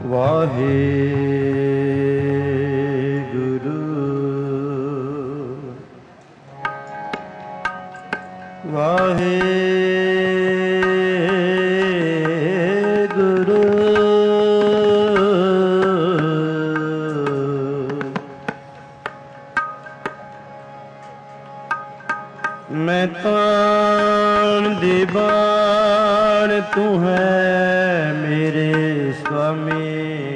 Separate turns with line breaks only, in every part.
ਵਾਹਿਗੁਰੂ ਵਾਹਿਗੁਰੂ ਮੈਂ ਤਾਣ ਦੀ ਬਾਣ ਤੂੰ ਹੈ ਮੇਰੇ स्वामी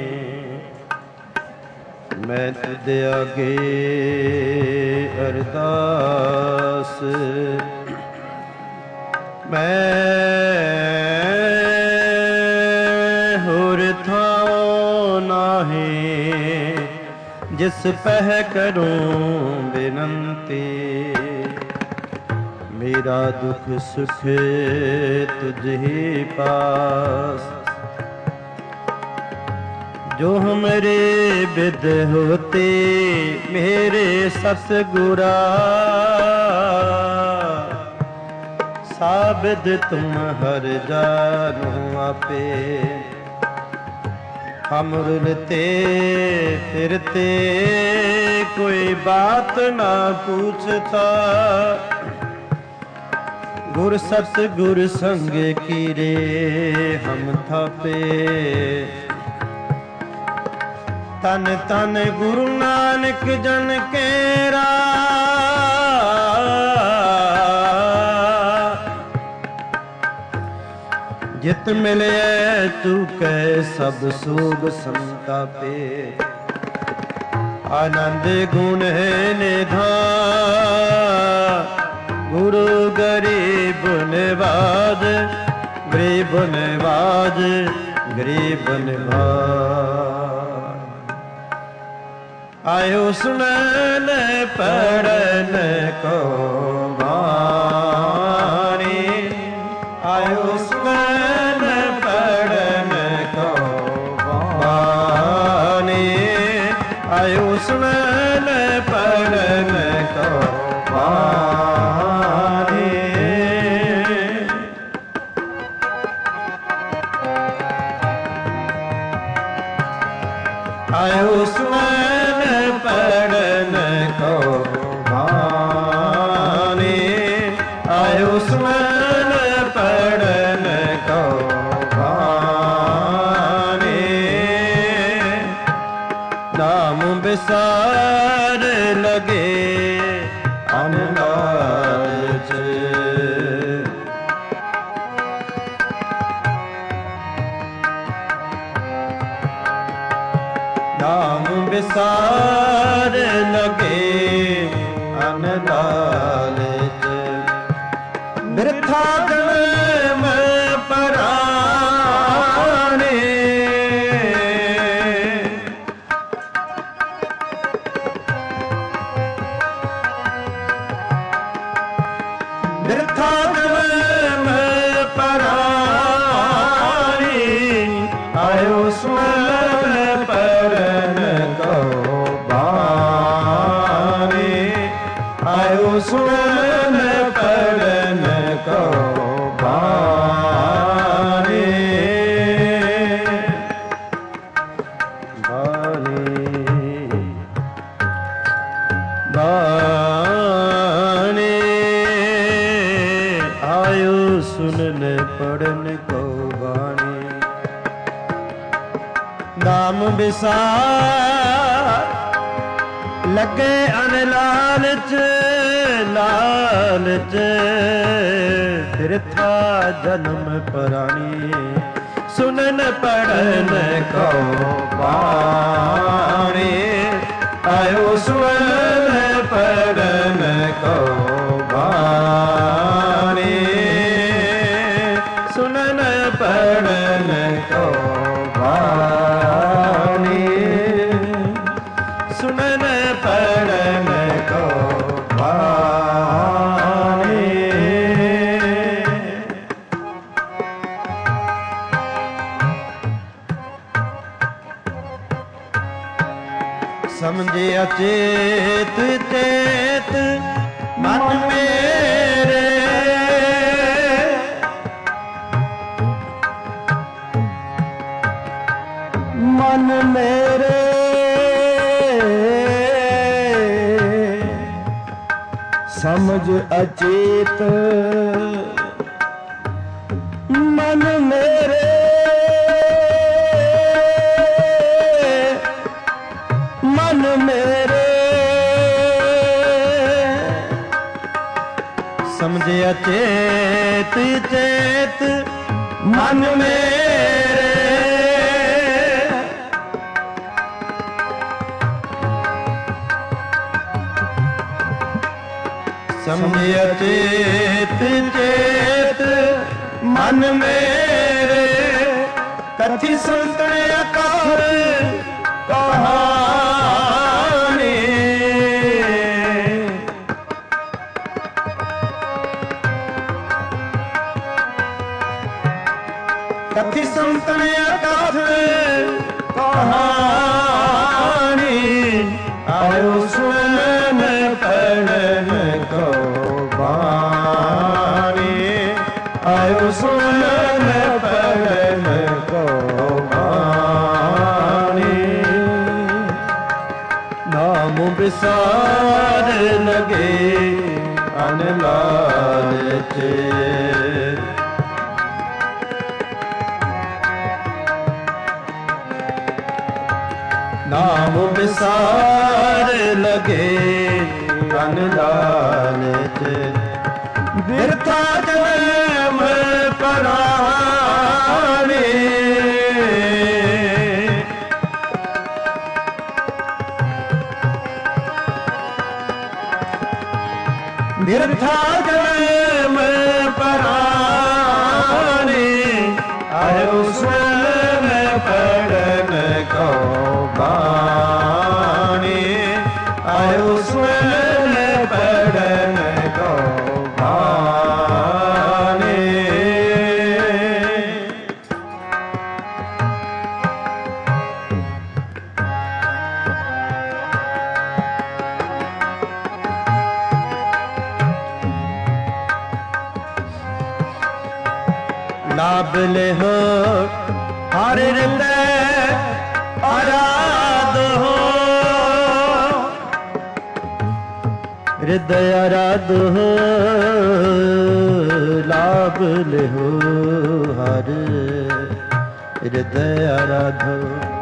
मैं तुझे आगे अरदास मैं होर थाओ नाहीं जिस पह करूं बिनती मेरा दुख सुख तुझ ही पास जो हमरे बिद होते मेरे सतगुरा साबिद तुम हर जानो आपे हम रुलते फिरते कोई बात ना पूछता गुर सतगुर संग कीरे हम थापे तन तन गुरु नानक जन केरा जित मिले तू कह सब सोग संतापे आनंद गुण है निधान गुरु गरीब नवाज गरीब नवाज गरीब नवाज आयो सुनन पढ़न को बानी आयो सुनन पढ़न को बानी आयो सुनन पढ़न को बानी आयो सुनन पढ़न को भानी आयो सुनन पढ़न को भानी नाम बिसार लगे अनलाज नाम बिसार लगे अनलालच बिरथा जन्म पराने बिरथा जन्म पराने आयो सुन परन को बानी आयो सुन परन को बानी बानी बानी आयो सुन पढ़न को बानी नाम बिसार लगे अनलालच लालच बिरथा जन्म परानी सुनन पढ़न को बानी आयो सुन पढ़न को बानी सुनन पढ़न को बानी सुनन पढ़न को बानी समझे अचेत चेत मन मेरे मन मेरे समझ अचेत मन मेरे मन मेरे समझ अचेत चेत मन मेरे समझ अचेत चेत मन मेरे कथि सुनते अकार कहानी कथि सुनते अकार कहानी आयो सुन पढ़न को बानी आयो सुन पढ़न को बानी नाम विसार लगे अनलालच नाम विसार लगे अनलालच बिरथा जन्म पराने बिरथा जन्म पराने आयो सुन पढ़न को बानी आयो सुन पढ़न को बानी लाभ ले हो हर हृदय आराध हो हृदय आराध हो लाभ ले हो हर हृदय आराध हो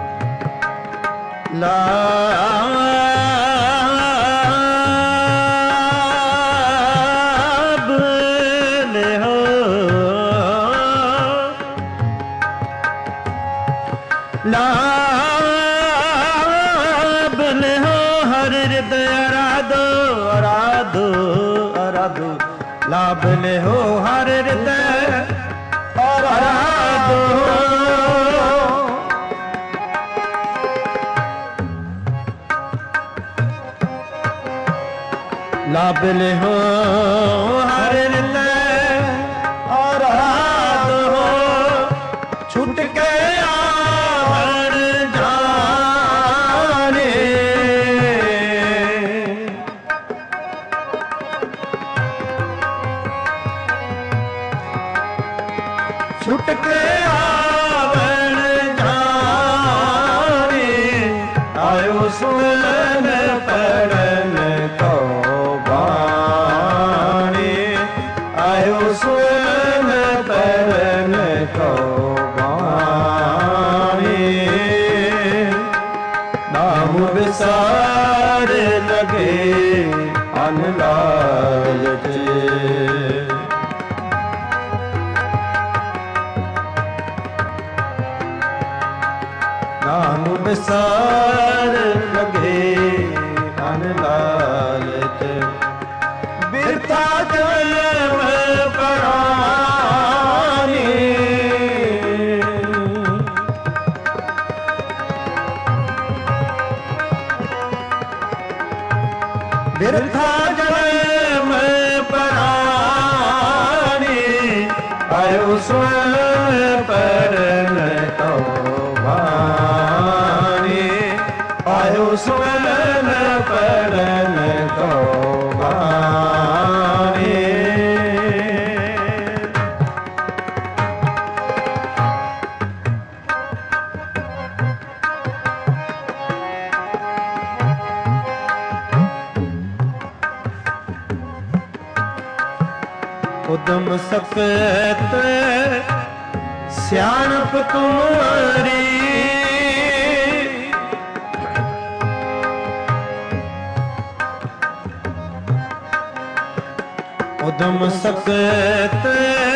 लाभ ले हो लाभ ले हो हर हृदय आराधो आराधो आराधो लाभ ले हो हर हृदय आराधो लाभ ले हो हर हृदय आराधो छूट के छुट के आवण जाने आयो सुन पढ़न को बानी आयो सुन पढ़न को बानी नाम विसार लगे अनलालच नाम विसार लगे अनलालच बिरथा जन्म परानी बिरथा जन्म परानी आयो सुन पढ़न को बानी आयो सुन पढ़न को बानी ਉਦਮ ਸਕਤ ਸਿਆਣਪ ਤੁਮਾਰੀ, ਉਦਮ ਸਕਤ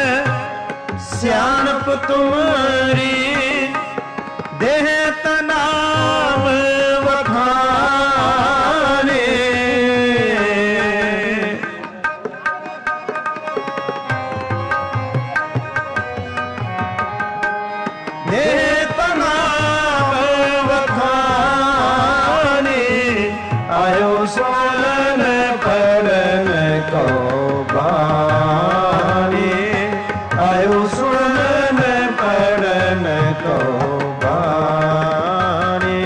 ਸਿਆਣਪ ਤੁਮਾਰੀ, ਦੇਹ ਤਨਾਮ ਵਖਾਣੇ, ਦੇਹ ਤਨਾਮ ਵਖਾਣੇ, ਆਇਓ ਸੁਣਨ ਪੜਨ ਕੋ ਬਾਣੀ, ਆਇਓ ਸੁਣਨ ਪੜਨ ਕੋ ਬਾਣੀ,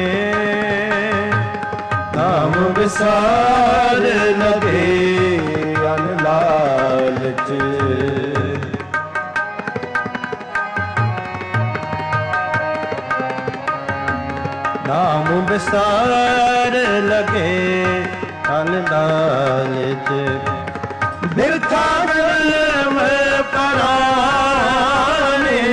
ਨਾਮ ਵਿਸਾਰ ਲਗੇ ਅਨ ਲਾਲਚ, ਨਾਮ ਵਿਸਾਰ ਲਗੇ ਅਨ ਲਾਲਚ, ਬਿਰਥਾ ਜਨਮ ਪਰਾਣੇ,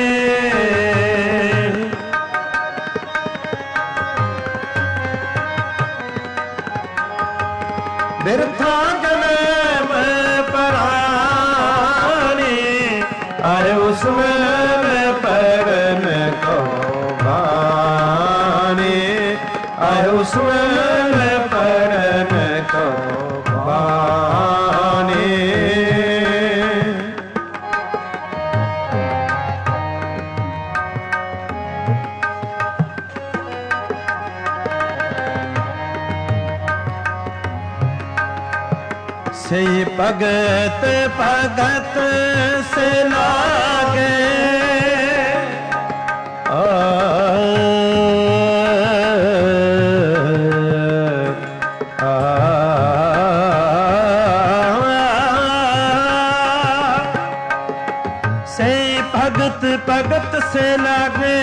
ਬਿਰਥਾ ਜਨਮ ਪਰਾਣੇ, ਆਇਓ ਸੁਮਨ ਪੜਨ ਕੋ ਬਾਣੀ, ਆਇਓ ਸੁਮਨ ਪੜਨ ਕੋ ਬਾਣੀ, ਸਈ ਭਗਤ ਭਗਤ ਸੇ ਲਾਗੇ, ਸਈ ਭਗਤ ਭਗਤ ਸੇ ਲਾਗੇ,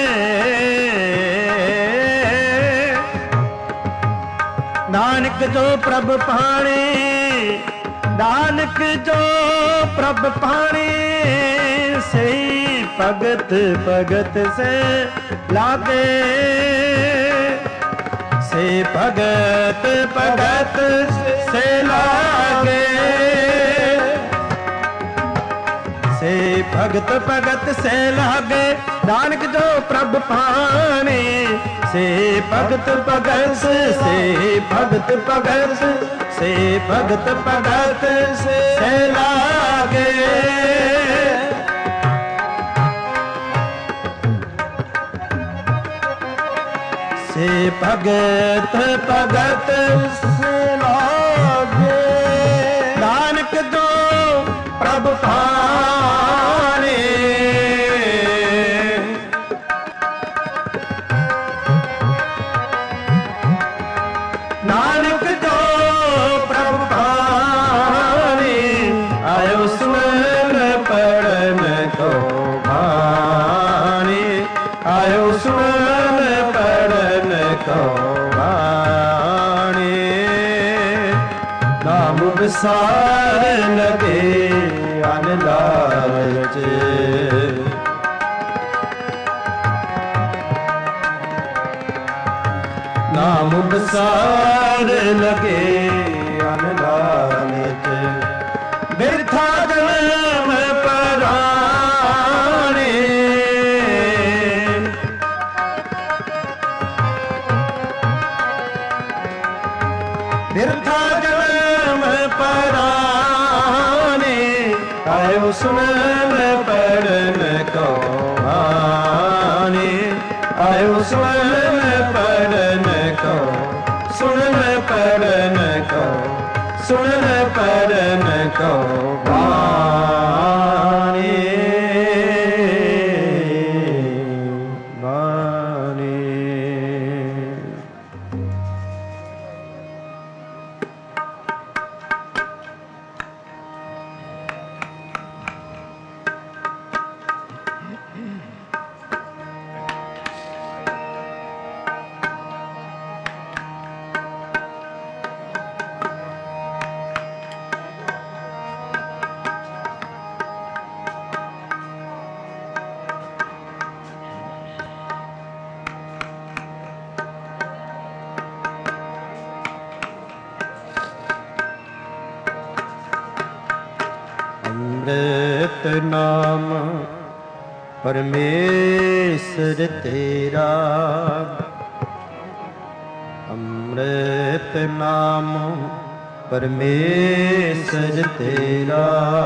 ਨਾਨਕ ਜੋ ਪ੍ਰਭ ਪਾਣੇ, ਨਾਨਕ ਜੋ ਪ੍ਰਭ ਪਾਣੇ, ਸਈ ਭਗਤ ਭਗਤ ਸੇ ਲਾਗੇ, ਸੇ ਭਗਤ ਭਗਤ ਸੇ ਲਾਗੇ, ਸੇ ਭਗਤ ਭਗਤ ਸੇ ਲਾਗੇ, ਨਾਨਕ ਜੋ ਪ੍ਰਭ ਪਾਣੇ, ਸੇ ਭਗਤ ਭਗਤ ਸੇ ਭਗਤ ਭਗਤ ਸੇ ਭਗਤ ਭਗਤ ਸੇ ਲਾਗੇ, ਸੇ ਭਗਤ ਭਗਤ ਸੇ ਲਾਗੇ, ਨਾਨਕ ਜੋ ਪ੍ਰਭ ਪਾਣੇ, ਨਾਨਕ ਜੋ ਪ੍ਰਭ ਪਾਣੇ, ਆਇਓ ਸੁਣਨ ਪੜਨ ਕੋ ਬਾਣੀ, ਆਇਓ ਸੁਣਨ ਪੜਨ ਕੋ ਬਾਣੀ, ਨਾਮ ਵਿਸਾਰ ਲਗੇ ਅਨ ਲਾਲਚ, ਨਾਮ ਵਿਸਾਰ ਲਗੇ ਅਨ ਲਾਲਚ, ਬਿਰਥਾ ਜਨਮ ਪਰਾਣੇ, ਬਿਰਥਾ ਜਨਮ ਪਰਾਣੇ, ਆਇਓ ਸੁਣਨ ਪੜਨ ਕੋ ਬਾਣੀ, ਆਇਓ ਸੁਣਨ ਪੜਨ ਕੋ, ਸੁਣਨ ਪੜਨ ਕੋ, ਸੁਣਨ ਪੜਨ ਕੋ ਬਾਣੀ, ਬਾਣੀ। ਅੰਮ੍ਰਿਤ ਨਾਮ ਪਰਮੇਸ਼ਰ ਤੇਰਾ, ਅੰਮ੍ਰਿਤ ਨਾਮ ਪਰਮੇਸ਼ਰ ਤੇਰਾ।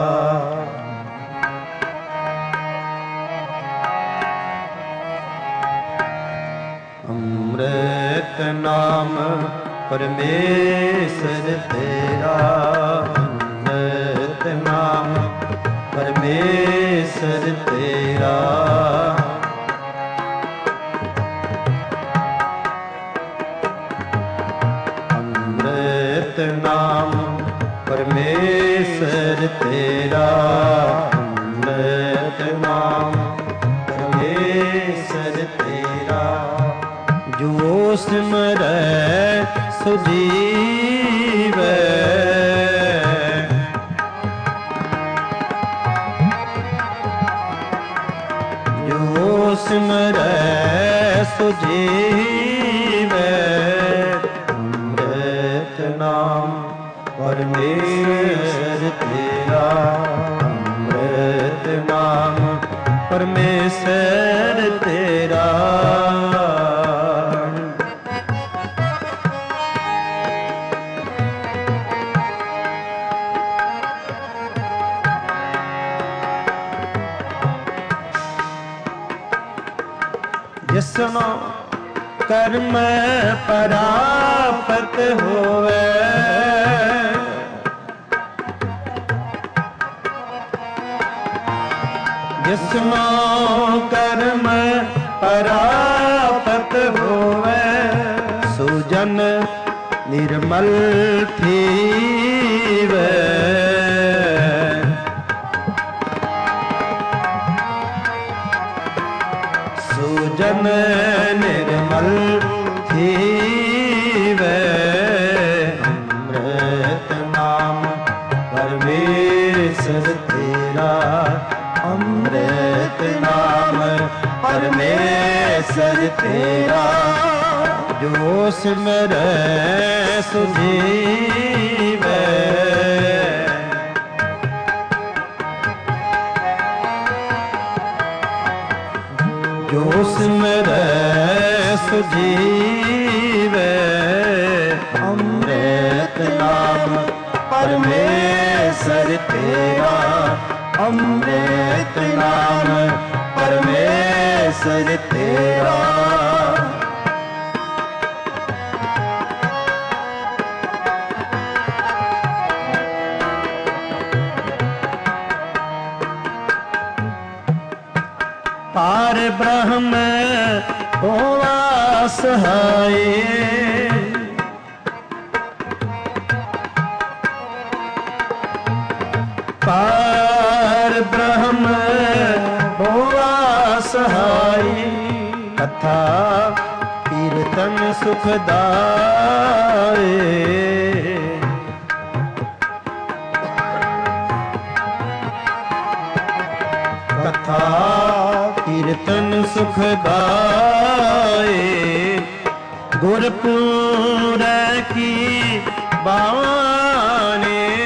ਅੰਮ੍ਰਿਤ ਨਾਮ ਪਰਮੇਸ਼ਰ ਤੇਰਾ, ਅੰਮ੍ਰਿਤ ਨਾਮ ਪਰਮੇਸ਼ਰ ਤੇਰਾ। ਅੰਮ੍ਰਿਤ ਨਾਮ ਪਰਮੇਸ਼ਰ ਤੇਰਾ, ਅੰਮ੍ਰਿਤ ਨਾਮ ਪਰਮੇਸ਼ਰ ਤੇਰਾ। ਜੋ ਸਿਮਰੈ ਸੋ ਜੀਵੈ, ਜੋ ਸਿਮਰੈ ਸੋ ਜੀਵੈ। ਅੰਮ੍ਰਿਤ ਨਾਮ ਪਰਮੇਸ਼ਰ ਤੇਰਾ, ਅੰਮ੍ਰਿਤ ਨਾਮ ਪਰਮੇਸ਼ਰ ਤੇਰਾ। ਜਿਸਨੂੰ ਕਰਮ ਪ੍ਰਾਪਤ ਹੋਵੇ, ਜਿਸਨੂੰ ਕਰਮ ਪ੍ਰਾਪਤ ਹੋਵੇ, ਸੋ ਜਨ ਨਿਰਮਲ ਥੀਵੈ। ਜਨ ਨਿਰਮਲ ਥੀਵੈ। ਅੰਮ੍ਰਿਤ ਨਾਮ ਪਰਮੇਸ਼ਰ ਤੇਰਾ, ਅੰਮ੍ਰਿਤ ਨਾਮ ਪਰਮੇਸ਼ਰ ਤੇਰਾ। ਜੋ ਸਿਮਰੈ ਸੋ ਜੀਵੈ, ਜੋ ਸਿਮਰੈ ਸੋ ਜੀਵੈ। ਅੰਮ੍ਰਿਤ ਨਾਮ ਪਰਮੇਸ਼ਰ ਤੇਰਾ, ਅੰਮ੍ਰਿਤ ਨਾਮ ਪਰਮੇਸ਼ਰ ਤੇਰਾ। ਪਾਰ ਬ੍ਰਹਮ ਹੋਵਾ ਸਹਾਏ, ਪਾਰ ਬ੍ਰਹਮ ਹੋਵਾ ਸਹਾਈ। ਕਥਾ ਕੀਰਤਨ ਸੁਖਦਾਏ, ਕਥਾ ਕੀਰਤਨ ਸੁਖਦਾਏ। ਗੁਰਪੁਰੈ ਕੀ ਬਾਣੇ,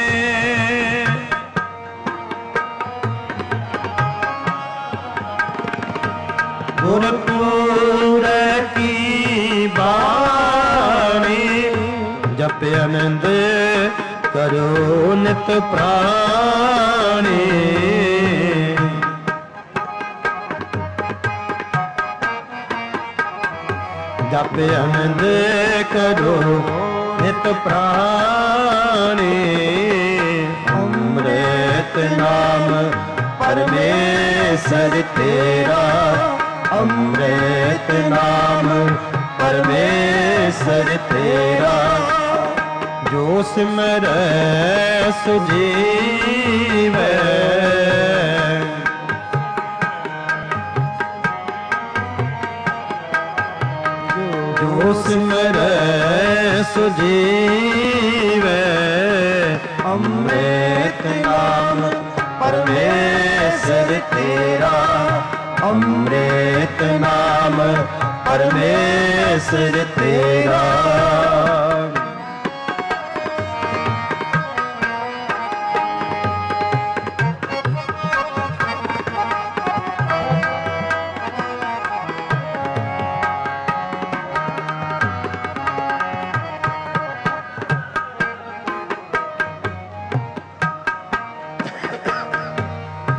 ਗੁਰਪੁਰੈ ਕੀ ਬਾਣੀ। ਜਪ ਆਨੰਦ ਕਰੋ ਨਿਤ ਪ੍ਰਾਣੀ, ਜਪ ਆਨੰਦ ਕਰੋ ਨਿਤ ਪ੍ਰਾਣੀ। ਅੰਮ੍ਰਿਤ ਨਾਮ ਪਰਮੇਸ਼ਰ ਤੇਰਾ, ਅੰਮ੍ਰਿਤ ਨਾਮ ਪਰਮੇਸ਼ਰ ਤੇਰਾ। ਜੋ ਸਿਮਰੈ ਸੋ ਜੀਵੈ, ਜੋ ਸਿਮਰੈ ਸੋ ਜੀਵੈ। ਅੰਮ੍ਰਿਤ ਨਾਮ ਪਰਮੇਸ਼ਰ ਤੇਰਾ, ਅੰਮ੍ਰਿਤ ਨਾਮ ਪਰਮੇਸ਼ਰ ਤੇਰਾ।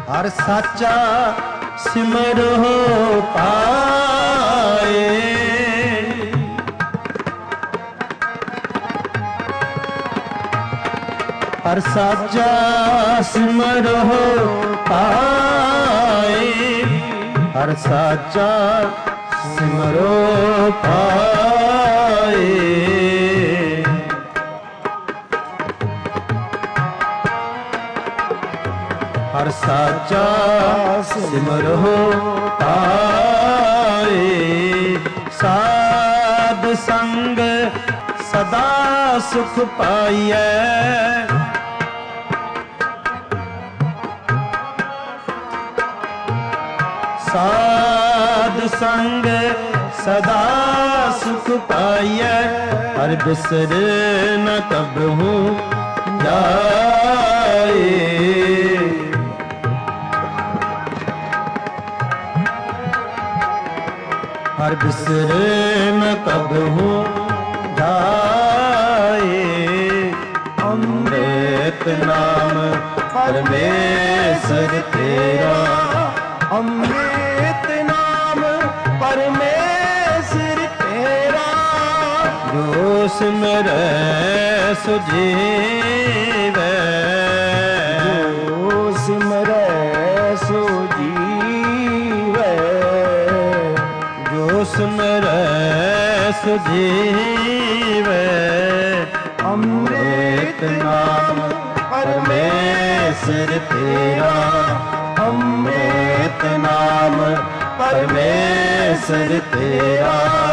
ਹਰ ਸਾਚਾ ਸਿਮਰੋ ਪਾਏ। ਹਰ ਸਾਚਾ ਸਿਮਰੋ ਪਾਏ। ਹਰ ਸਾਚਾ ਸਿਮਰੋ ਪਾਏ। ਹਰ ਸਾਚਾ ਸਿਮਰੋ ਪਾਏ। ਸਾਧ ਸੰਗ ਸਦਾ ਸੁਖ ਪਾਈਐ। ਸਾਧ ਸੰਗ ਸਦਾ ਸੁਖ ਪਾਈਐ। ਹਰਿ ਬਿਸਰ ਨ ਕਬਹੂ ਜਾਏ। ਹਰਿ ਬਿਸਰ ਨ ਕਬਹੂ ਜਾਏ। ਅੰਮ੍ਰਿਤ ਨਾਮ ਪਰਮੇਸ਼ਰ ਤੇਰਾ। ਅੰਮ੍ਰਿਤ ਨਾਮ ਪਰਮੇਸ਼ਰ ਤੇਰਾ। ਜੋ ਸਿਮਰੈ ਸੋ ਜੀਵੈ। ਜੋ ਸਿਮਰੈ ਸੋ ਜੀਵੈ। ਜੋ ਸਿਮਰੈ ਸੋ ਜੀਵੈ। ਅੰਮ੍ਰਿਤ ਨਾਮ ਪਰਮੇਸ਼ਰ ਤੇਰਾ। ਅੰਮ੍ਰਿਤ ਨਾਮ ਪਰਮੇਸ਼ਰ ਤੇਰਾ।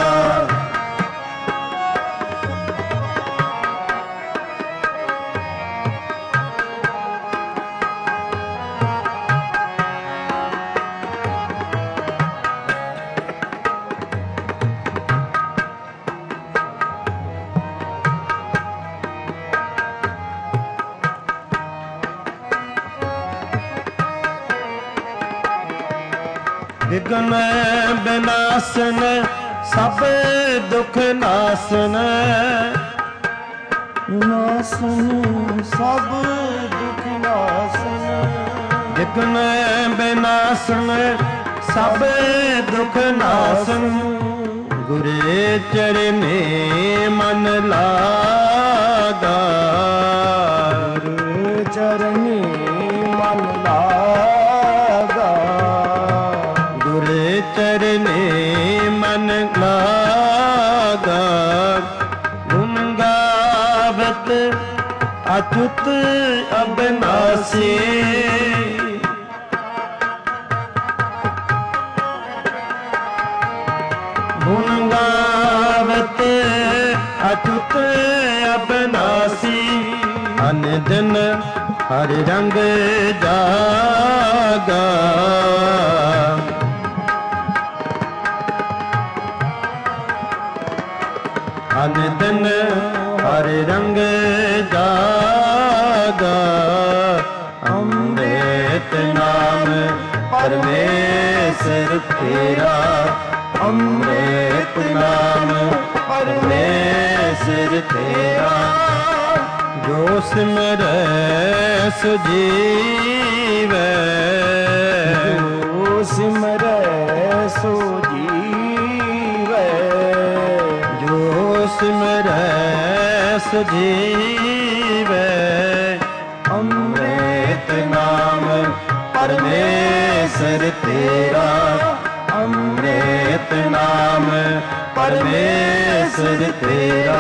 ਵਿਗਨ ਬਿਨਾਸਨ ਸਭ ਦੁਖ ਨਾਸਨ। ਨਾਸਨ ਸਭ ਦੁਖ ਨਾਸਨ। ਵਿਗਨ ਬਿਨਾਸਨ ਸਭ ਦੁਖ ਨਾਸਨ। ਗੁਰੇ ਚਰਨੇ ਮਨ ਲਾਗਾ। ਗੁਰੇ ਚਰਨੇ ਮਨ ਲਾਗਾ। ਗੁਰੇ ਚਰਨੇ ਮਨ ਲਾਗਾ। ਗੁਣ ਗਾਵਤ ਅਚੁੱਤ ਅਬਨਾਸੀ। ਗੁਣ ਗਾਵਤ ਅਚੁੱਤ ਅਬਨਾਸੀ। ਅਨ ਦਿਨ ਹਰ ਰੰਗ ਜਾਗਾ। ਅਨ ਦਿਨ ਹਰ ਰੰਗ ਜਾਗਾ। ਅੰਮ੍ਰਿਤ ਨਾਮ ਪਰਮੇਸ਼ਰ ਤੇਰਾ। ਅੰਮ੍ਰਿਤ ਨਾਮ ਪਰਮੇਸ਼ਰ ਤੇਰਾ। ਜੋ ਸਿਮਰੈ ਸੋ ਜੀਵੈ। ਜੋ ਸਿਮਰੈ ਸੋ ਜੀਵੈ। ਜੋ ਸਿਮਰੈ ਸੋ ਜੀਵੈ। ਅੰਮ੍ਰਿਤ ਨਾਮ ਪਰਮੇਸ਼ਰ ਤੇਰਾ। ਅੰਮ੍ਰਿਤ ਨਾਮ ਪਰਮੇਸ਼ਰ ਤੇਰਾ।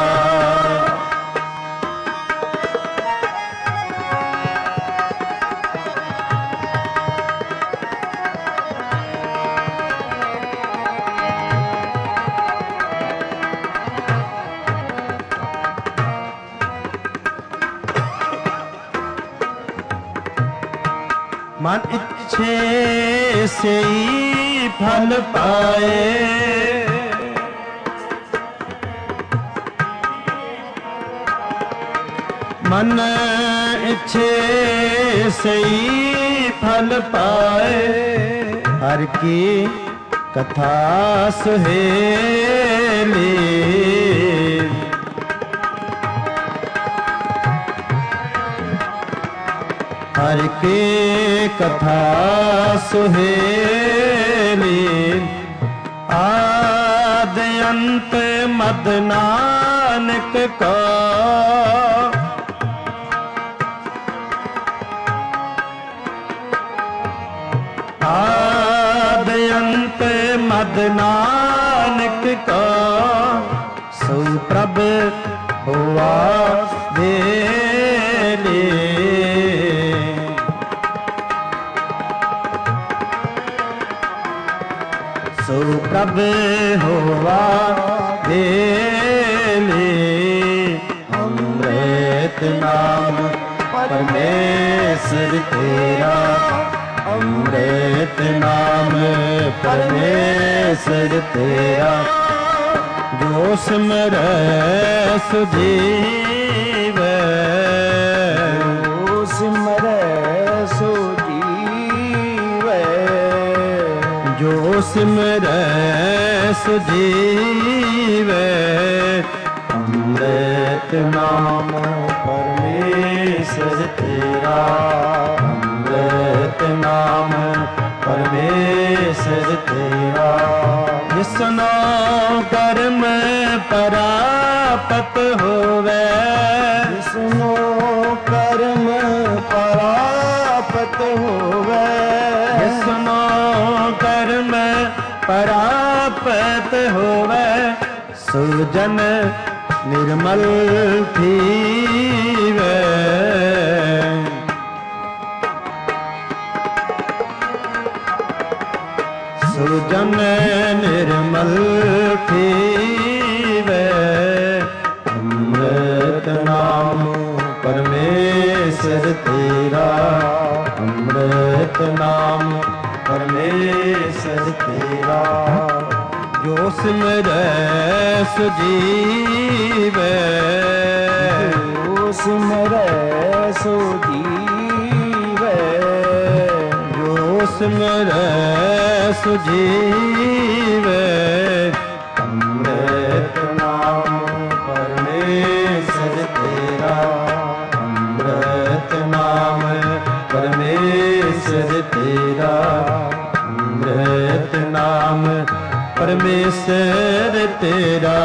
मन इच्छे से ही फल पाए। मन इच्छे से ही फल पाए। हर की कथा सुहेली। हर की कथा सुहेली, आदि अंत मद नानक का। आदि अंत मद नानक का, सो प्रभ हुआ बेली। सो प्रभ हुआ बेली, अमृत नाम परमेश्वर तेरा। अमृत नाम परमेश्वर तेरा, जो सिमरै सुजीवै। जो सिमरै सुजीवै, जो सिमरै सुजीवै। अमृत नाम परमेश्वर तेरा। अमृत नाम परमेश्वर तेरा, जिसनो कर्म परापत होवे। जिसनो कर्म परापत होवे। जिसनो कर्म परापत होवे, सुजन निर्मल थीवे। सुजन निर्मल थीवे। अमृत नाम परमेश्वर तेरा। अमृत नाम परमेश्वर तेरा, जो सिमरै सुजीवै। जो सिमरै सुजीवै। जो सिमरै सुजीवै। अमृत नाम परमेश्वर तेरा। अमृत नाम परमेश्वर तेरा। अमृत नाम परमेश्वर तेरा।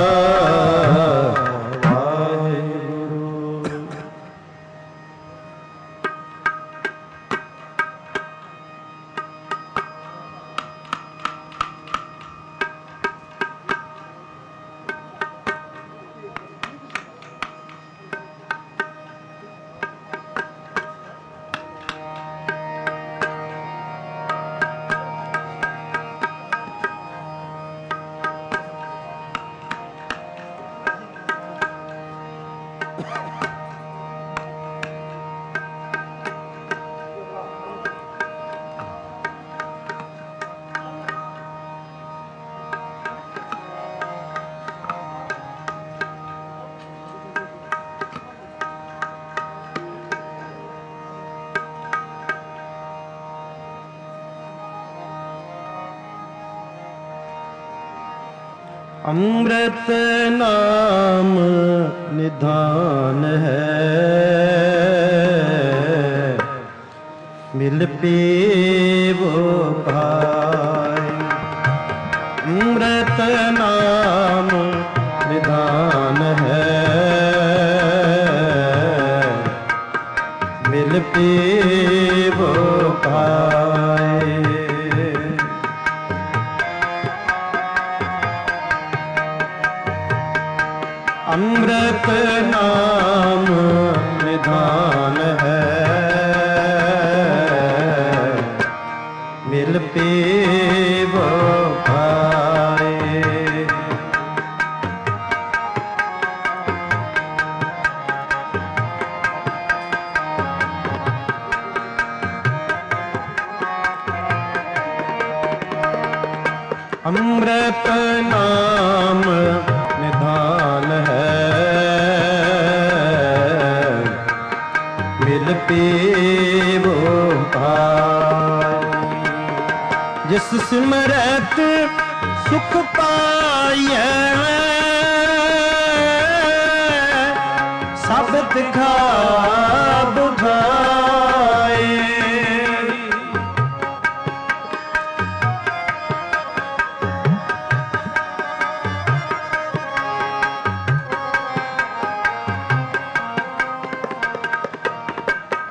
अमृत नाम निधान है, मिल पीवो पाए। अमृत नाम निधान है, मिल पीवो पाए। अमृत नाम निधान है, मिल पीवो पाए। अमृत नाम निधान है, मिल पीवो पाए। जिस सिमरत सुख पाइए, सब तिखा बुझाए।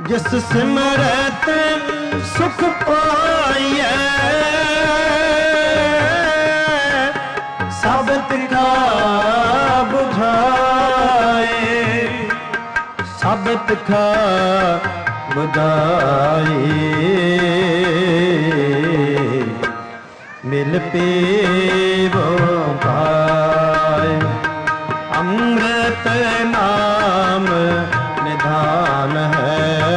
जिस सिमरत सुख पाइए सब तिका बुझाए सब तिका बुझाए मिल पीवो पाए अमृत नाम निधान है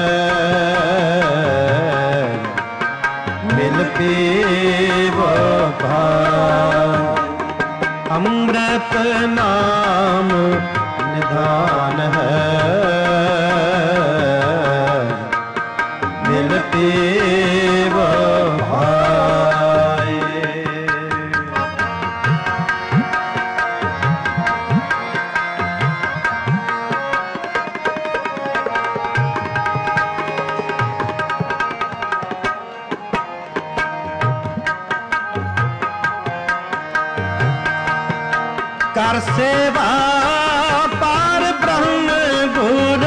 मिल पीवो पाए अमृत नाम निधान है मिल पीवो पाए कर सेवा पार ब्रह्म गुर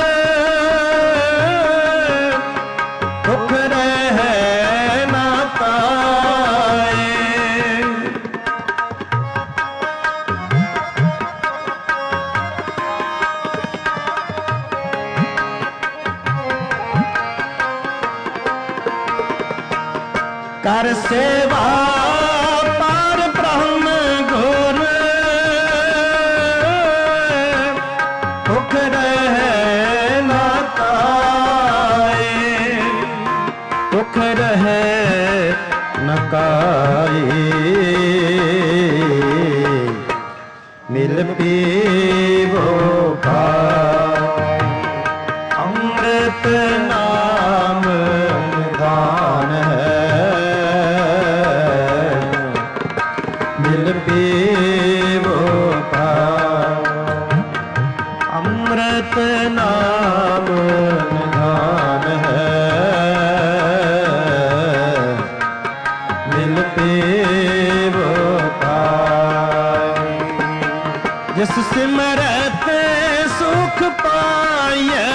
दुख रहे न पाए कर सेवा पार ब्रह्म गुर दुख रहे न काए दुख रहे न काए मिल पीवो पाए अमृत नाम निधान है मिल पीवो पाए अमृत नाम निधान है मिल पीवो पाए जिस सिमरत सुख पाइए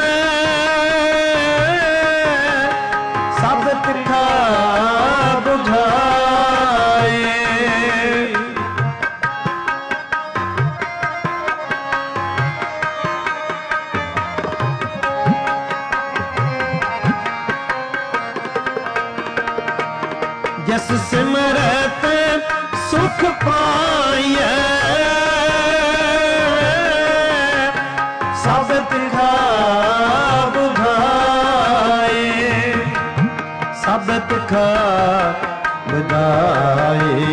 सब तिखा बुझाए जिस सिमरत सुख पाइए सब तिखा बुझाए सब तिखा बुझाए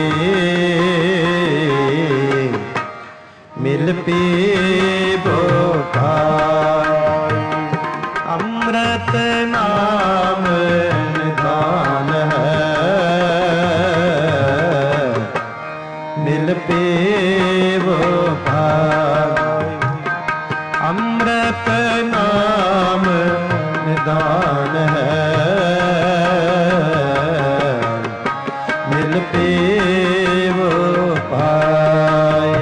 मिल पीवो पाए अमृत नाम निधान है मिल पीवो पाए अमृत नाम निधान है मिल पीवो पाए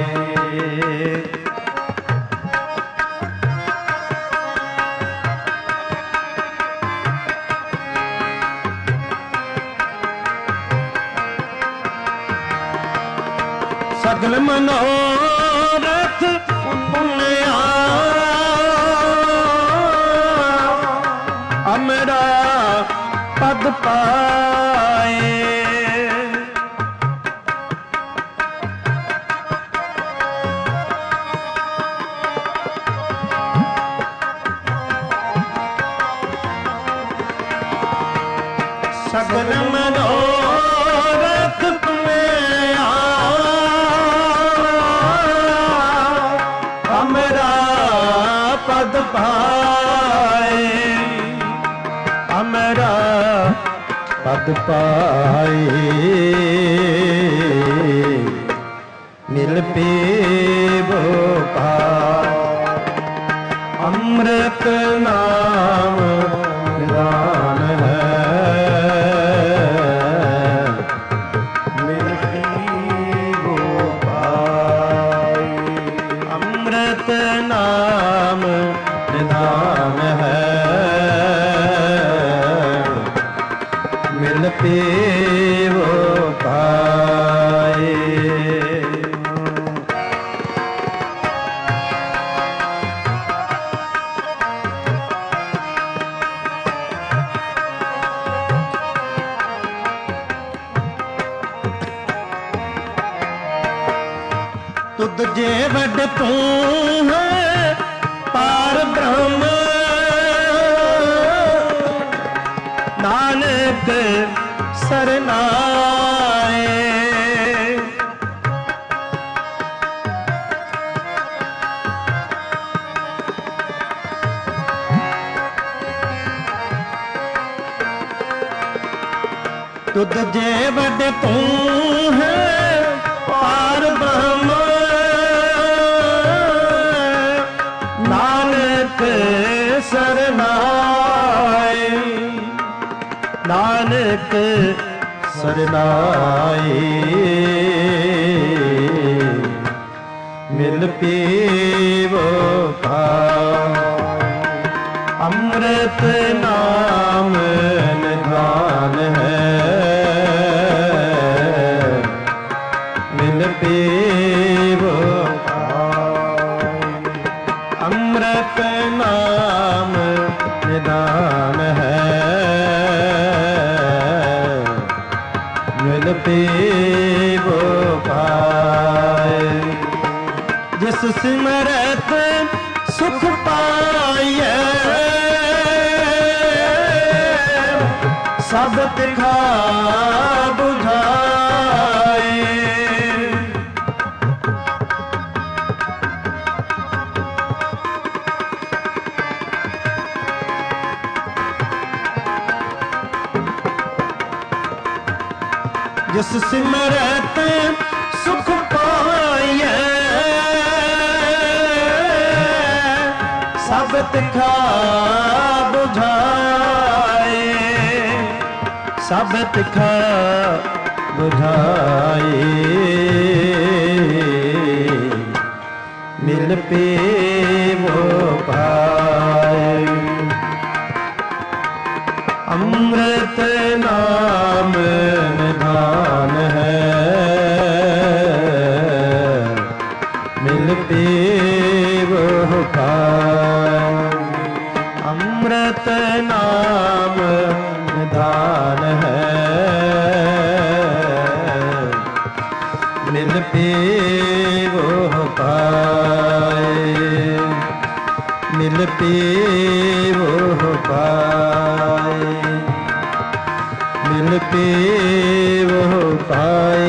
सगल मनोरथ पुण्या अमरा पद पाए सगल मनोरथ पुण्या अमरा पद पाए अमरा पद पाए मिल पीवो पाए अमृत नाम निधान है मिल पीवो पाए अमृत नाम निधान है तुद जे वड तू है पार ब्रह्म नानक सरनाए। तुद जे वड तू है पार ब्रह्म नानक सरनाए। नानक सरनाए मिल पीवो पाए। अमृत नाम निधान है मिल पीवो पाए। अमृत नाम निधान है मिल पीवो पाए। जिस सिमरत सुख पाए सब तिखा बुझाए। जिस सिमरत सुख पाए सब तिखा बुझाए। सब तिखा बुझाए मिल पीवो पाए। अमृत नाम निधान है मिल पीवो पाए। अमृत नाम निधान है मिल पीवो पाए। मिल पीवो पाए। मिल पीवो पाए।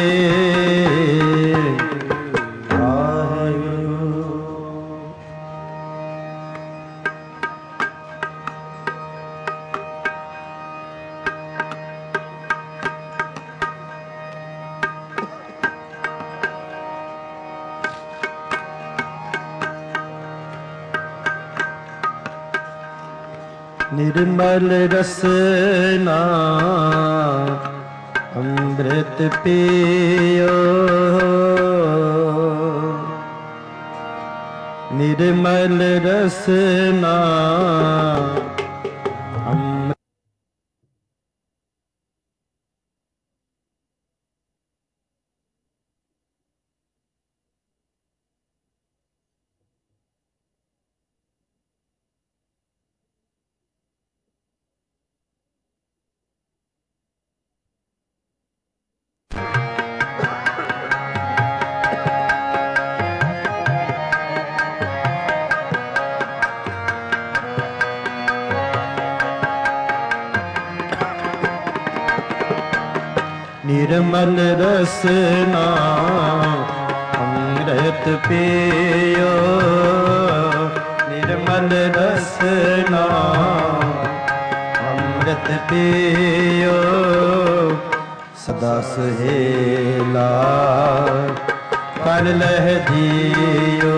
निर्मल रसना अमृत पियो। निर्मल रसना निर्मल रसना अमृत पियो। निर्मल रसना अमृत पियो। सदा सुहेला कर लह जियो।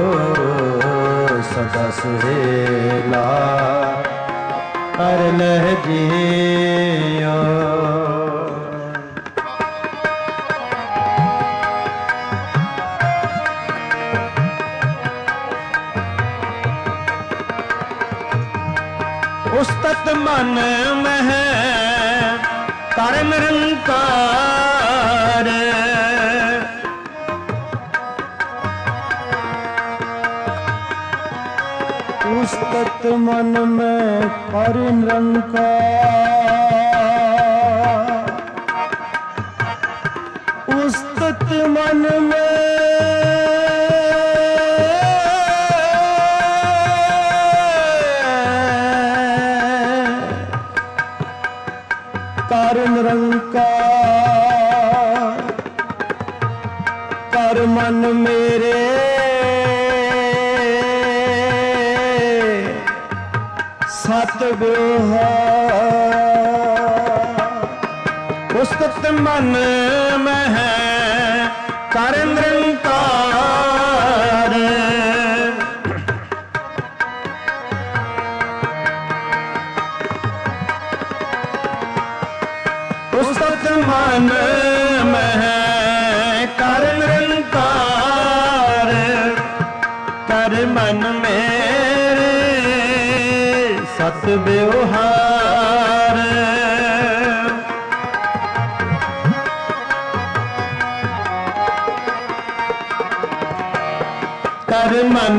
सदा सुहेला कर लह जियो। उस्तत मन में कर निरंकार। उस्तत मन में कर निरंकार। उस्तत मन में ਨਿਰੰਕਾਰ ਕਰ ਮਨ ਮੇਰੇ ਸਤ ਵਿਵਹਾਰ ਉਸਤਤ ਮਨ ਮਹਿ ਕਰ ਨਿਰੰਕਾਰ ਉਸਤਤ ਮਨ ਮਹਿ ਕਰ ਨਿਰੰਕਾਰ ਕਰ ਮਨ ਮੇਰੇ ਸਤ ਵਿਵਹਾਰ ਕਰ ਮਨ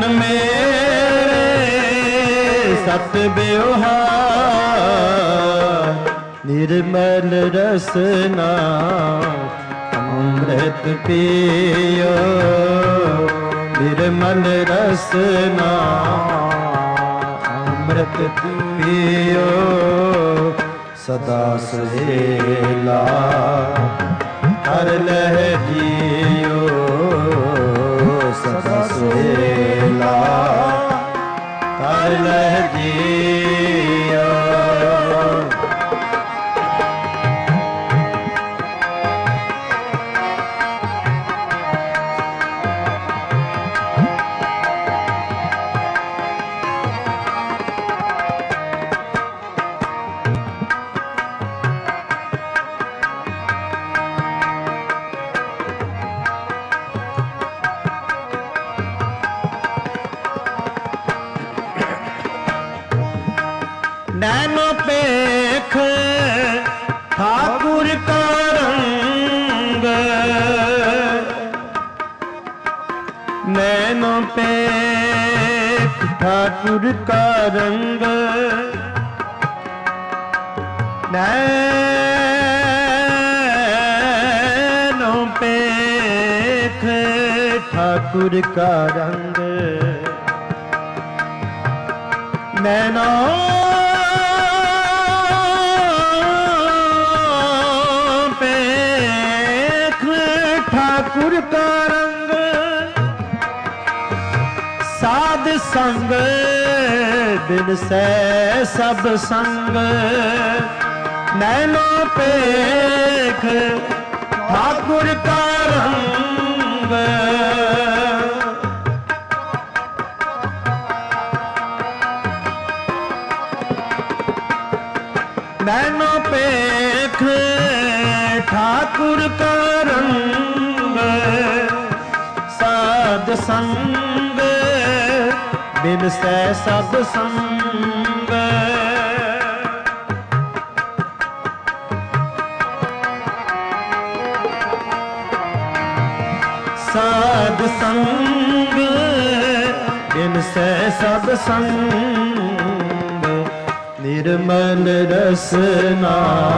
ਮੇਰੇ ਸਤ ਵਿਵਹਾਰ ਨਿਰਮਲ ਰਸਨਾ ਅੰਮ੍ਰਿਤ ਪੀਓ ਨਿਰਮਲ ਰਸਨਾ ਅੰਮ੍ਰਿਤ ਪੀਓ ਸਦਾ ਸੁਹੇਲਾ ਹਰ ਲਹਿ ਜੀਓ ਸਦਾ ਸੁਹੇਲਾ ਹਰ ਲਹਿ ਜੀਓ ਨੈਨੋ ਪੇਖ ਠਾਕੁਰ ਕਾ ਰੰਗ ਨੈਨੋ ਪੇਖ ਠਾਕੁਰ ਕਾ ਰੰਗ ਨੈਨੋ ਪੇਖ ਠਾਕੁਰ ਕਾ ਰੰਗ ਨੈਨੋ ठाकुर का रंग साध संग बिन सै सब संग नैनो पेख ठाकुर का रंग नैनो पेख ठाकुर का रंग साध संग बिन सै सब संग साध संग बिन सै सब संग निर्मल रसना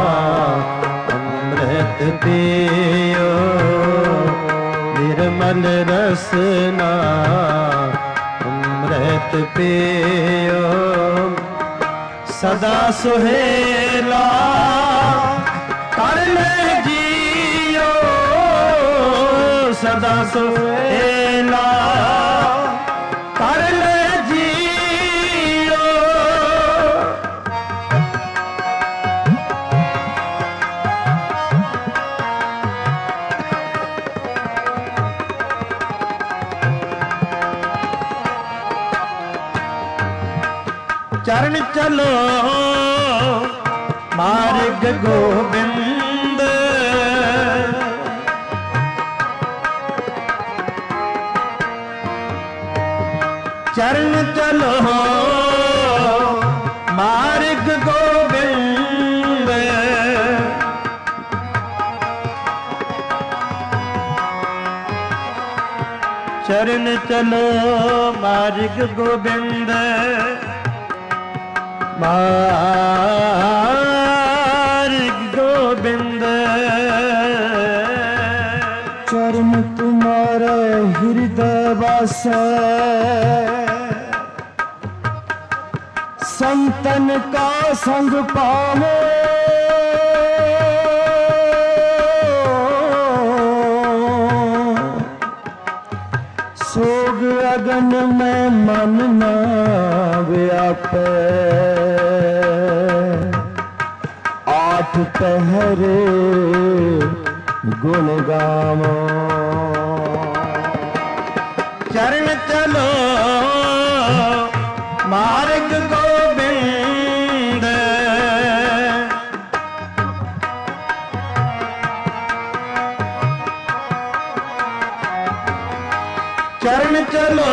अमृत पियो निर्मल रसना अमृत पियो सदा सुहेला कर ले जियो सदा सुहेला कर ले जियो चरण चलो मार्ग गोविंद चरण चलो मार्ग गोविंद चरण चलो मार्ग गोविंद मार्ग गोविंद चरण तुम्हारे हृदय वासै संतन का संग पावे ਸਿਮਰਨ ਮੈਂ ਮਨ ਨਾ ਵਿਆਪੈ, ਆਠ ਪਹਿਰੇ ਗੁਣ ਗਾਵਾਂ। ਚਰਨ ਚਲੋ ਮਾਰਗ ਗੋਬਿੰਦ, ਚਰਨ ਚਲੋ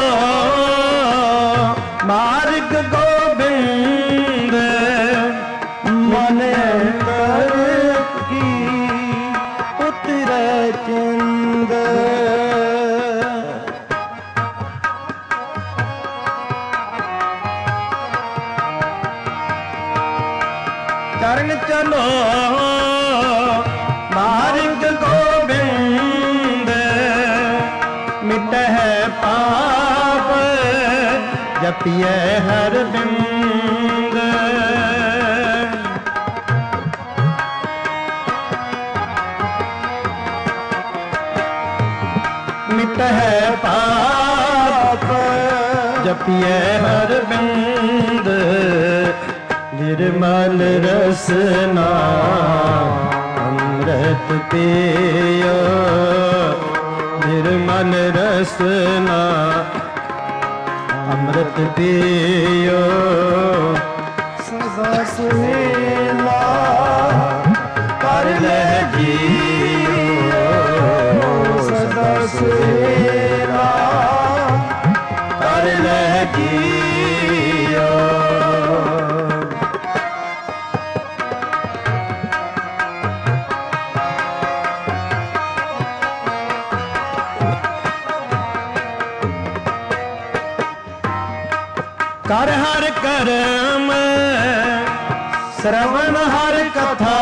ਮਾਰਗ ਗੋਬਿੰਦ, ਮਨ ਅੰਦਰ ਕੀ ਉਤਰੈ ਚੰਦ। ਚਰਨ ਚਲੋ ਮਾਰਗ ਗੋਬਿੰਦ, ਮਿਟਹਿ ਪਾਪ ਜਪਿਐ ਹਰਿ ਬਿੰਦ। ਮਿਟਹਿ ਪਾਪ ਜਪਿਐ ਹਰਿ ਬਿੰਦ, ਨਿਰਮਲ ਰਸਨਾ ਅੰਮ੍ਰਿਤ ਪੀਓ, ਨਿਰਮਲ ਰਸਨਾ ਅੰਮ੍ਰਿਤ ਪੀਓ। ਸਦਾ ਸੁਹੇਲਾ ਕਰ ਲੈ ਜੀਓ, ਸਦਾ ਸੁਹੇਲਾ ਕਰ ਲੈ ਜੀਓ। ਕਰ ਹਰ ਕਰਮ ਸ਼ਰਵਣ ਹਰ ਕਥਾ,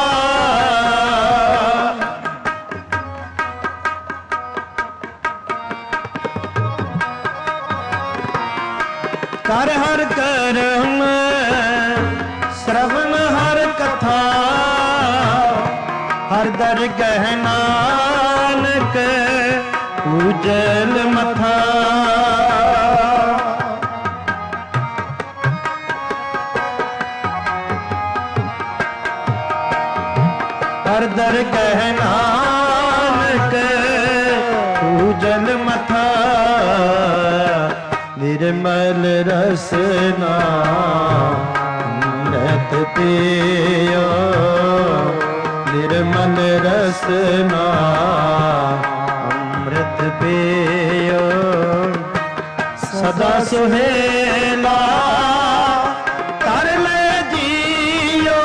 ਕਰ ਹਰ ਕਰਮ ਸ਼ਰਵਣ ਹਰ ਕਥਾ, ਹਰ ਦਰਗਹਿ ਨਾਨਕ ਉਜਲ ਮਥਾ। ਹਰ ਦਰਗਹਿ ਨਾਨਕ ਉਜਲ ਮਥਾ, ਨਿਰਮਲ ਰਸਨਾ ਅੰਮ੍ਰਿਤ ਪੀਓ, ਨਿਰਮਲ ਰਸਨਾ ਅੰਮ੍ਰਿਤ ਪੀਓ। ਸਦਾ ਸੁਹੇਲਾ ਕਰ ਲੈ ਜੀਓ,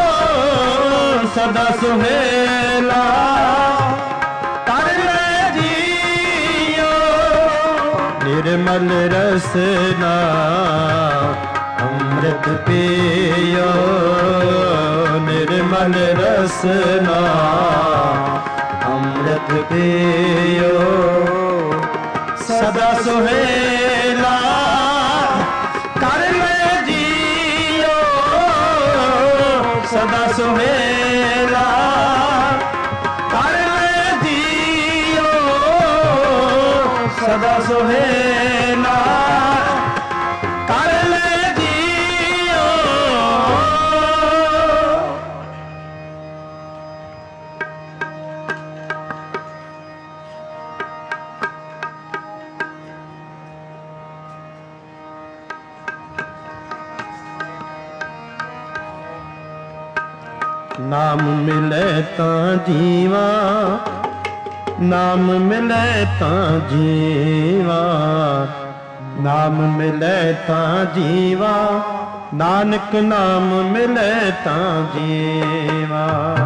ਸਦਾ ਸੁਹੇਲਾ ਕਰ ਲੈ ਜੀਓ। ਨਿਰਮਲ ਰਸਨਾ ਅੰਮ੍ਰਿਤ ਪੀਓ, ਨਿਰਮਲ ਰਸਨਾ ਅੰਮ੍ਰਿਤ ਪੀਓ। ਸਦਾ ਸੁਹੇਲਾ ਕਰ ਲੈ ਜੀਓ, ਸਦਾ ਸੁਹੇਲਾ ਕਰ ਲੈ ਜੀਓ, ਸਦਾ ਸੁਹੇਲਾ ਕਰ ਲੈ ਜੀਓ। ਨਾਮ ਮਿਲੇ ਤਾਂ ਜੀਵਾ, ਨਾਮ ਮਿਲੇ ਤਾਂ ਜੀਵਾ, ਨਾਮ ਮਿਲੇ ਤਾਂ ਜੀਵਾ, ਨਾਨਕ ਨਾਮ ਮਿਲੇ ਤਾਂ ਜੀਵਾ।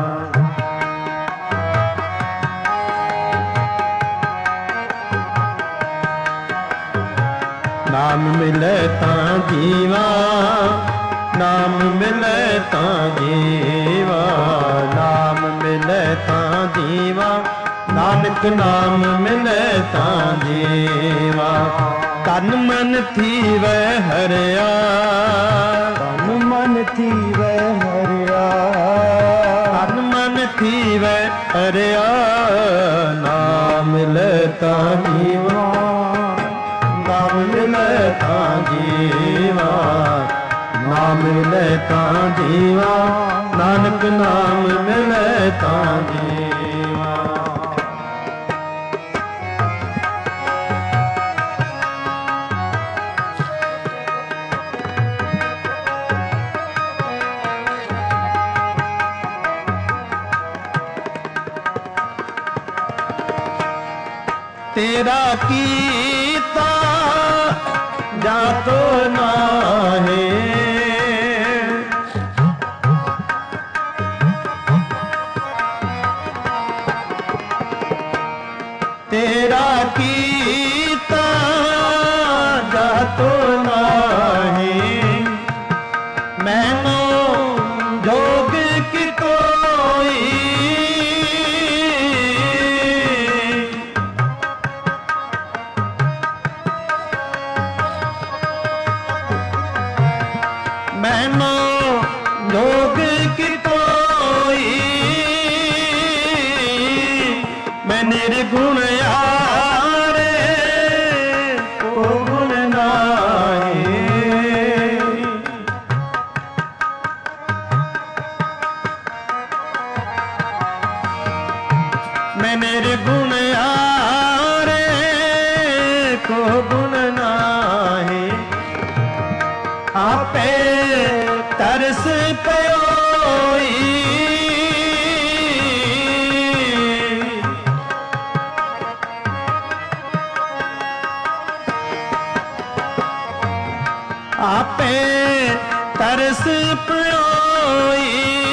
ਨਾਮ ਮਿਲੇ ਤਾਂ ਜੀਵਾ, ਨਾਮ ਮਿਲੇ ਤਾਂ ਜੀਵਾ, ਨਾਮ ਮਿਲੇ ਤਾਂ ਜੀਵਾ, ਨਾਨਕ ਨਾਮ ਮਿਲੇ ਤਾਂ ਜੀਵਾ। ਤਨ ਮਨ ਥੀਵੈ ਹਰਿਆ, ਤਨ ਮਨ ਥੀਵੈ ਹਰਿਆ, ਤਨ ਮਨ ਥੀਵੈ ਹਰਿਆ, ਨਾਮ ਮਿਲੇ ਤਾਂ ਜੀਵਾ, ਜੀਵਾ, ਨਾਨਕ ਨਾਮ ਮਿਲੇ ਤਾਂ ਜੀਵਾ। तेरा कीता जातो नाहे, तेरा कीता जातो नाहे, मैनो जोग की कोई, मैनो जोग की कोई, मैं निर्गुण यारे को गुण नाहे, मैं निर्गुण यारे को गुण नाहे, आपे तरस पयोई, आपे तरस पयोई,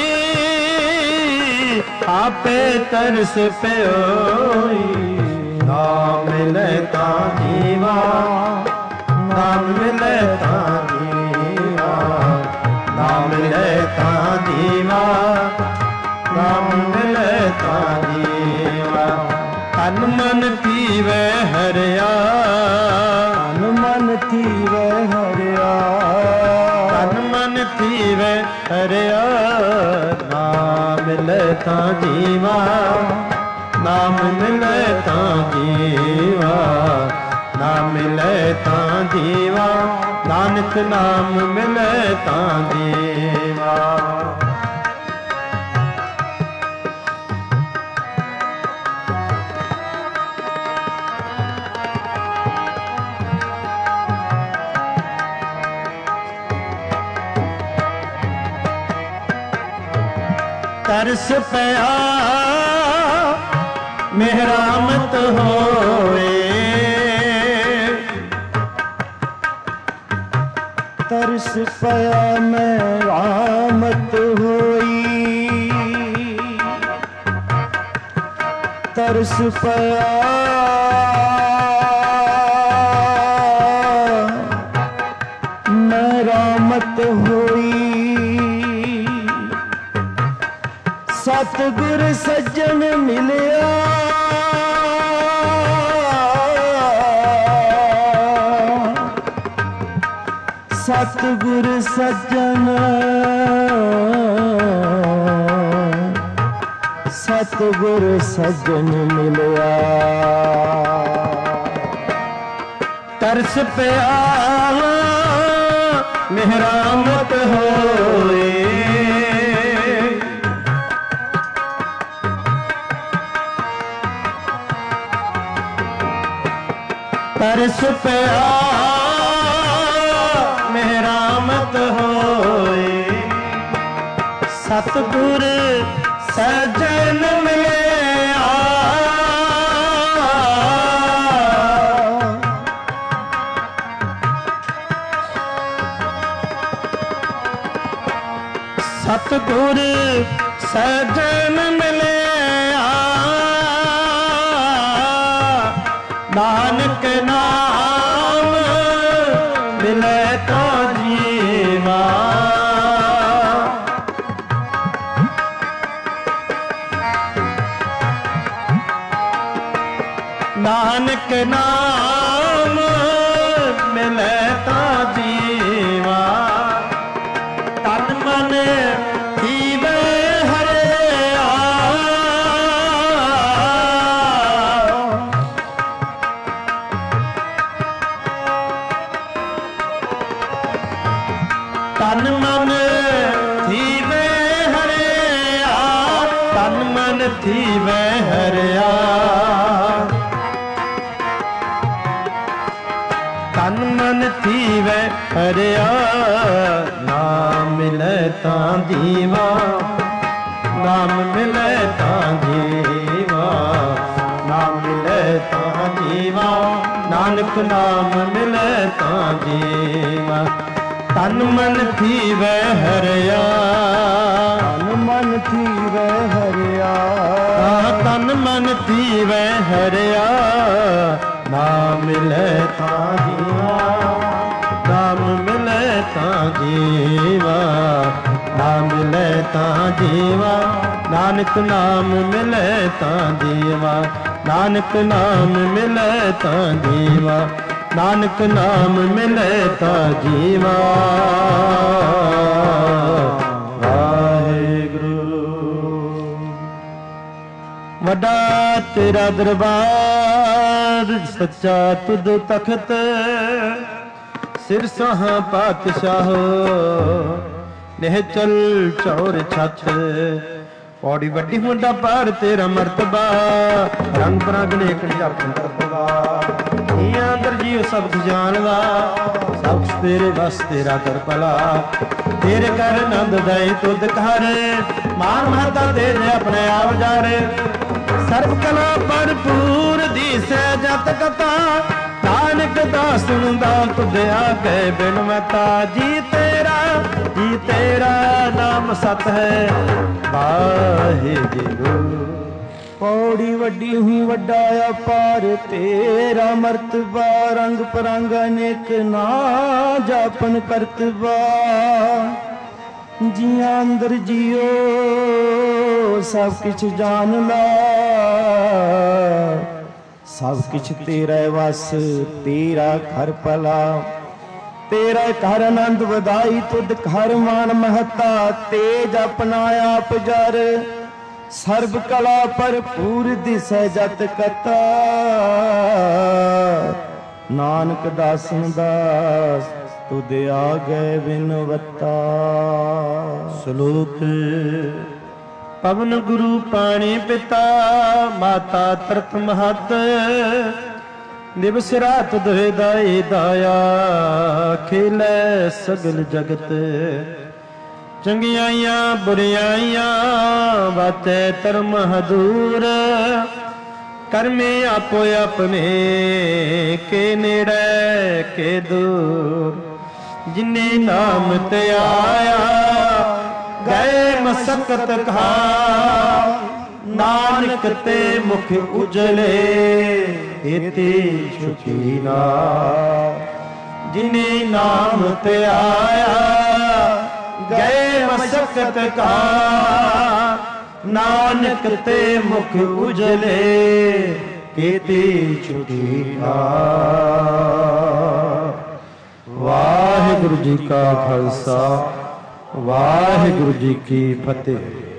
आपे तरस पयोई। नाम मिले तां जीवा, नाम मिले तां जीवा, नाम मिले तां जीवा, नाम मिले तां जीवा। तन मन थीवे हरिया, तन मन थीवे हरिया, तन मन थीवे हरिया। नाम मिले तां जीवा, नाम मिले तां जीवा, नाम मिले तां जीवा, नानक नाम मिले तां जीवा। तरस पया मेहरामत होए, तरस पया मेहरामत होई, तरस पया मेहरामत होई। सतगुर सज्जन मिलिया, सतगुर सज्जन, सतगुर सज्जन मिलिया। तरस पया मेहरामत होए, तरस पया मेहरामत होए। सतगुर सज्जन मिलिया, सतगुर सज्जन मिलिया। नानक नाम मिले तो जीवा, नानक नाम मिले तो जीवा। तन मन थीवे हरिया, तन मन थी ਥੀਵੈ ਹਰਿਆ ਤਨ ਮਨ ਥੀਵੈ ਹਰਿਆ ਨਾਮ ਮਿਲੈ ਤਾਂ ਜੀਵਾ ਨਾਮ ਮਿਲੈ ਤਾਂ ਜੀਵਾ ਨਾਮ ਮਿਲੈ ਤਾਂ ਜੀਵਾ ਨਾਨਕ ਨਾਮ ਮਿਲੈ ਤਾਂ ਜੀਵਾ ਤਨ ਮਨ ਥੀਵੈ ਹਰਿਆ
ਤਨ ਮਨ ਥੀਵੈ ਹਰਿਆ
ਤਨ ਮਨ ਥੀਵੈ ਹਰਿਆ ਨਾਮ ਮਿਲੈ ਤਾਂ ਜੀਵਾ ਨਾਮ ਮਿਲੈ ਤਾਂ ਜੀਵਾ ਨਾਮ ਮਿਲੈ ਤਾਂ ਜੀਵਾ ਨਾਨਕ ਨਾਮ ਮਿਲੈ ਤਾਂ ਜੀਵਾ ਨਾਨਕ ਨਾਮ ਮਿਲੈ ਤਾਂ ਜੀਵਾ ਨਾਨਕ ਨਾਮ ਮਿਲੈ ਤਾਂ ਜੀਵਾ ਵਾਹਿਗੁਰੂ ਵੱਡਾ ਤੇਰਾ ਦਰਬਾਰ ਸੱਚਾ ਤੁਧ ਤਖਤ ਸਿਰ ਸਾਹਾਂ ਪਾਤਸ਼ਾਹ ਨਿਹਚਲ ਚੌਰ ਛੱਤ ਪੌੜੀ ਵੱਡੀ ਮੁੰਡਾ ਪਾਰ ਤੇਰਾ ਮਰਤਬਾ ਰੰਗ ਬਰੰਗ ਨੇਕ ਝਰਕਣ ਤਰਤਬਾ ਨੀਆਂ ਅੰਦਰ ਜੀਵ ਸਭ ਜਾਣਦਾ ਸਭ ਤੇਰੇ ਵਸ ਤੇਰਾ ਕਰ ਭਲਾ ਤੇਰੇ ਕਰ ਆਨੰਦ ਦਈ ਤੁਧ ਘਰ ਮਾਨ ਮਹਤਾ ਤੇਰੇ ਆਪਣੇ ਆਪ ਜਾਰੇ ਸਰਬ ਕਲਾ ਭਰਪੂਰ ਦੀ ਸਹਿਜਤ ਕਥਾ ਨਾਨਕ ਦਾ ਸੁਣਦਾ ਤੁਧ ਆਗੇ ਬਿਨਵਤਾ ਜੀ ਤੇਰਾ ਨਾਮ ਸਤ ਹੈ ਵਾਹਿਗੁਰੂ
ਪੌੜੀ ਵੱਡੀ ਹੂੰ ਵੱਡਾ ਅਪਾਰ ਤੇਰਾ ਮਰਤਬਾ ਰੰਗ ਪਰੰਗ ਅਨੇਕ ਨਾ ਜਾਪਨ ਕਰਤਬਾ ਜੀਆਂ ਅੰਦਰ ਜੀਓ ਸਭ ਕਿਛ ਜਾਣ ਲਾ ਸਭ ਕਿਛ ਤੇਰਾ ਵਸ ਤੇਰਾ ਘਰ ਭਲਾ ਤੇਰਾ ਘਰ ਆਨੰਦ ਵਧਾਈ ਤੁਧ ਘਰ ਮਾਨ ਮਹਤਾ ਤੇਜ ਆਪਣਾ ਆਪ ਜਰ ਸਰਬ ਕਲਾ ਭਰਪੂਰ ਦਿਸੈ ਜਤ ਕਤਾ ਨਾਨਕ ਦਾਸਨ ਦਾਸ ਤੁਧ ਆਗੇ ਬਿਨਵਤਾ
ਸ਼ਲੋਕ ਪਵਨ ਗੁਰੂ ਪਾਣੀ ਪਿਤਾ ਮਾਤਾ ਤਰਤ ਮਹਤ ਦਿਵਸ ਰਾਤ ਦੋਇ ਦਾਈ ਦਾਇਆ ਖੇਲੇ ਸਗਲ ਜਗਤ ਚੰਗਿਆਈਆਂ ਬੁਰਿਆਈਆਂ ਬਾਤੇ ਧਰਮ ਹਦੂਰ ਕਰਮੇ ਆਪੋ ਆਪਣੇ ਕੇ ਨੇੜੇ ਕੇ ਦੂਰ ਜਿਨੇ ਨਾਮ ਤੇ ਆਇਆ ਗਏ ਮਸਕਤ ਕਹਾ ਨਾਨਕ ਤੇ ਮੁਖ ਉਜਲੇ ਇਤੀ ਸੁਖੀ ਨਾ ਜਿਨੇ ਨਾਮ ਤੇ ਆਇਆ ਗਏ ਮਸਕਤ ਕਾ ਨਾਨਕ ਤੇ ਮੁਖ ਉਜਲੇ ਕੀਤੀ ਛੁਟੀ ਨਾ ਵਾਹਿਗੁਰੂ ਜੀ ਕਾ ਖਾਲਸਾ ਵਾਹਿਗੁਰੂ ਜੀ ਕੀ ਫਤਿਹ।